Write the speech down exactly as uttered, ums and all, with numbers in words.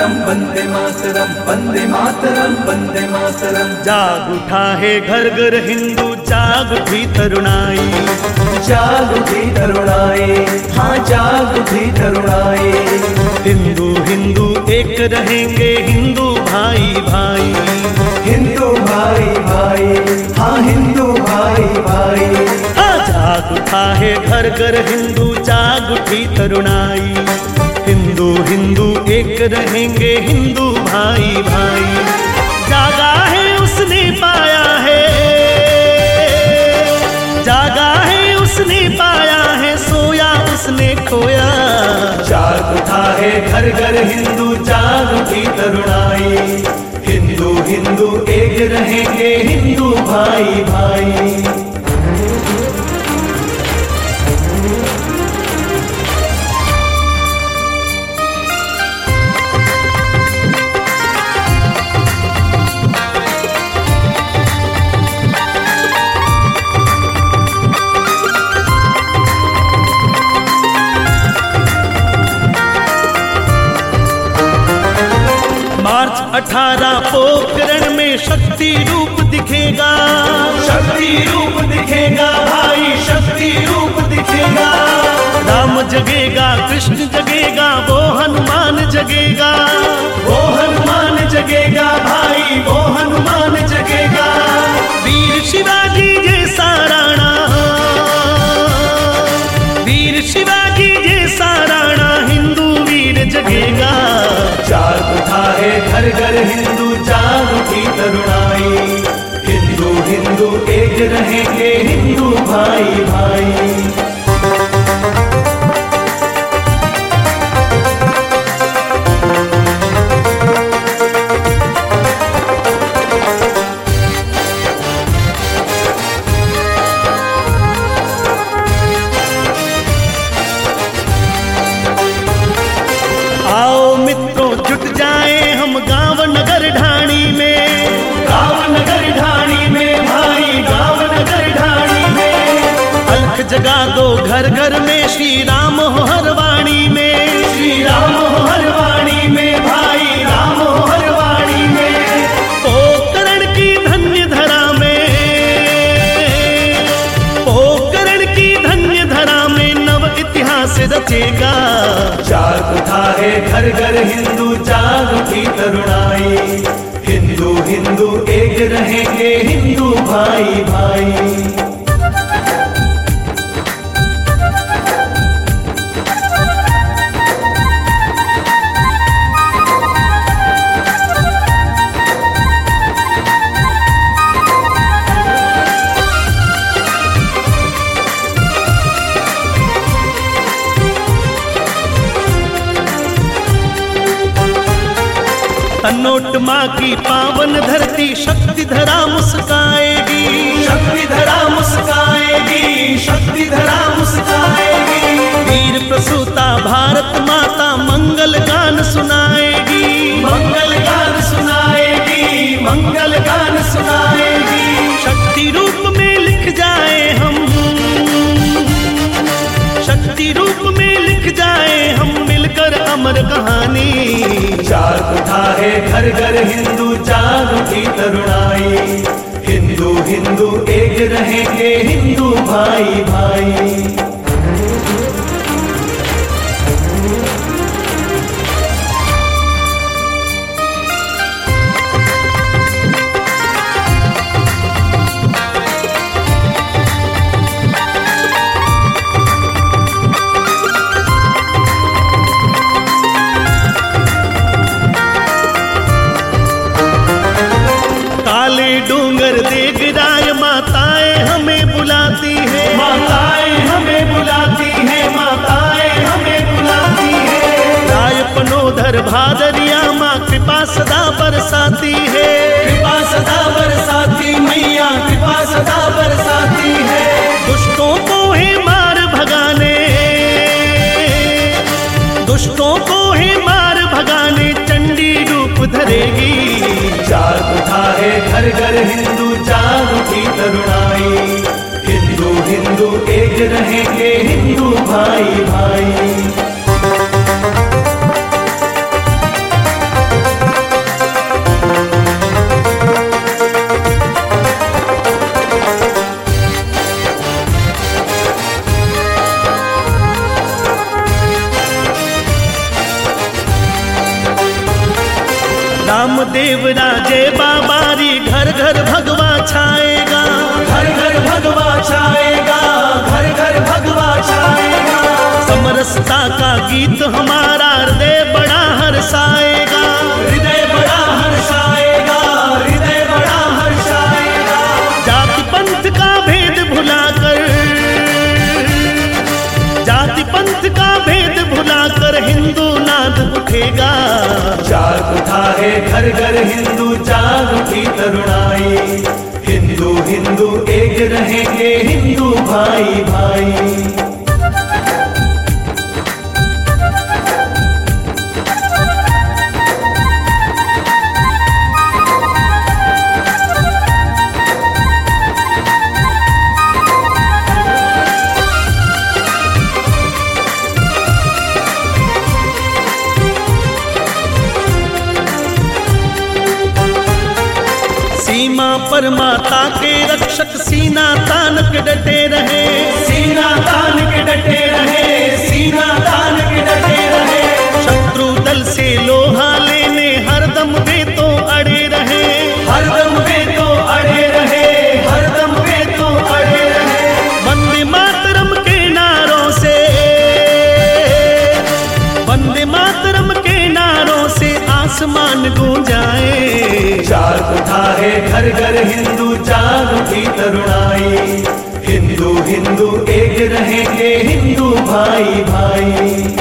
मातरम वंदे मातरम वंदे मातरम वंदे मातरम। जाग उठा है घर घर हिंदू, जाग उठी तरुणाई, जाग उठी तरुणाई, हाँ जाग उठी तरुणाई। हिंदू हिंदू एक रहेंगे, हिंदू भाई भाई, हिंदू भाई भाई, हाँ हिंदू भाई भाई। हाँ जाग उठा है घर घर हिंदू, जाग उठी तरुणाई, हिंदू हिंदू एक रहेंगे, हिंदू भाई भाई। जागा है उसने पाया है, जागा है उसने पाया है, सोया उसने खोया। जाग उठा है घर घर हिंदू, जाग उठी तरुणाई, हिंदू हिंदू एक रहेंगे, हिंदू भाई भाई। मार्च अठारह पोखरण में शक्ति रूप दिखेगा, शक्ति रूप दिखेगा भाई, शक्ति रूप दिखेगा। राम जगेगा, कृष्ण जगेगा, वो हनुमान जगेगा, वो हनुमान जगेगा भाई, वो हनुमान जगेगा। वीर शिवाजी जैसा राणा, वीर शिवाजी जैसा राणा, हिंदू वीर जगेगा। जाग उठा है घर घर हिंदू, जाग उठी तरुणाई, हिंदू हिंदू एक रहेंगे, हिंदू भाई भाई। आओ मित्रों जुट जाए हम गांव नगर ढाणी में, गाँव नगर ढाणी में भाई, गाँव नगर ढाणी में। अलख जगा दो घर घर में, श्री राम हो हर वाणी में, श्री राम हो हर वाणी में भाई, राम हो हर वाणी में। पोखरण की धन्य धरा में, पोखरण की धन्य धरा में नव इतिहास रचेगा। जाग उठा है घर घर हिंदू, जाग उठी तरुणाई, हिंदू हिंदू एक रहेंगे, हिंदू भाई भाई। तन्नोट माँ की पावन धरती, शक्ति धरा मुस्काएगी, शक्ति धरा मुस्काएगी, शक्ति धरा मुस्काएगी। वीर प्रसूता भारत माता मंगल गान सुनाएगी, मंगल गान सुनाएगी, मंगल गान सुनाएगी। शक्ति रूप में लिख जाए हम, शक्ति रूप में लिख जाए हम, मिलकर अमर कहानी। जाग उठा है घर घर हिंदू, जाग उठी तरुणाई, हिंदू हिंदू एक रहेंगे, हिंदू भाई भाई। काले डूंगर देख राय माताएं हमें बुलाती है, माताएं हमें बुलाती है, माताएं हमें बुलाती है। राय पनोधर भादरिया माँ कृपा सदा बरसाती है, कृपा सदा बरसाती मैया, कृपा सदा बरसाती है। दुष्टों को है मार भगाने, दुष्टों को है मार भगाने, चंडी रूप धरेगी। जाग उठा है घर घर हिंदू, जाग उठी तरुणाई, हिंदू हिंदू एक रहेंगे, हिंदू भाई भाई। महादेव राजे बाबारी, घर घर भगवा छाएगा, घर घर भगवा छाएगा, घर घर भगवा छाएगा। समरसता का गीत हमारा हृदय बड़ा हर्षाएगा, हृदय बड़ा हर्षाएगा, हृदय बड़ा हर्षाएगा। जाति पंथ का भेद भुलाकर, जाति पंथ का भेद भुलाकर हिंदू नाद उठेगा। जाग उठा है घर घर हिंदू, जाग उठी तरुणाई। हिंदू हिंदू एक रहेंगे, हिंदू भाई भाई। सीमा पर माता के रक्षक सीना तान के डटे रहे, सीना तान के डटे रहे, सीना तान के डटे रहे। शत्रु दल से लोहा लेने हरदम वे तो अड़े रहे, हरदम वे तो अड़े रहे, हरदम वे तो अड़े रहे। वंदे मातरम के नारों से, वंदे मातरम के नारों से आसमान गूंजाए। जाग उठा है घर घर हिंदू, जाग उठी तरुणाई। हिंदू हिंदू एक रहेंगे, हिंदू भाई भाई।